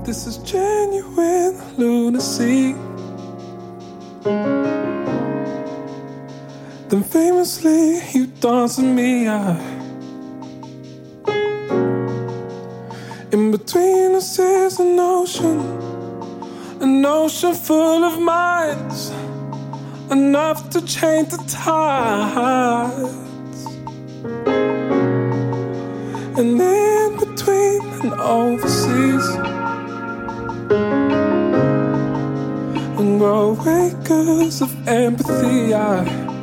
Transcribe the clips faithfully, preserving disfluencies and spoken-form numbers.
this is genuine lunacy, then famously you dance with me. I, in between us is an ocean, an ocean full of minds, enough to change the tides. And in between and overseas, and grow acres of empathy. I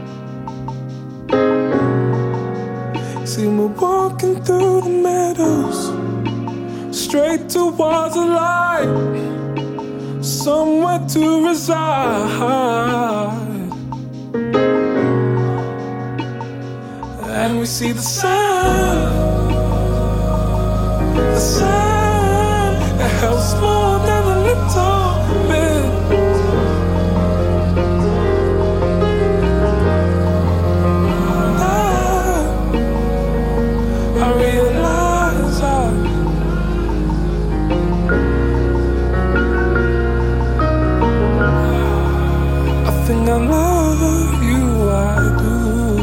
see we're walking through the meadows, straight towards the light, somewhere to reside. And we see the sun, the sun, it helps more than a little bit. And I, I realize I, I think I love you, I do.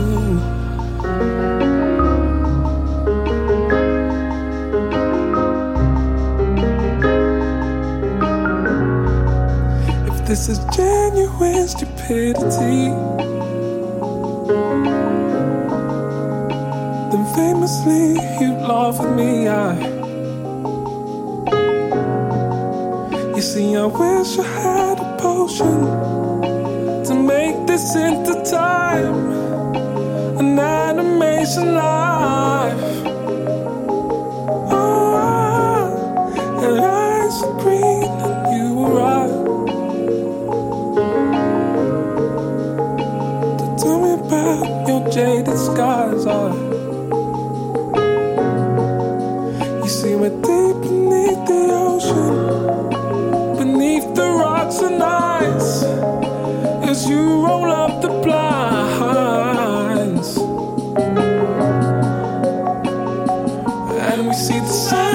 This is genuine stupidity, then famously you laugh at me. I, you see, I wish I had a potion to make this into time, an animation life. Oh, and eyes are green and you were right. Your jaded skies are, you see we're deep beneath the ocean, beneath the rocks and ice, as you roll up the blinds, and we see the sun.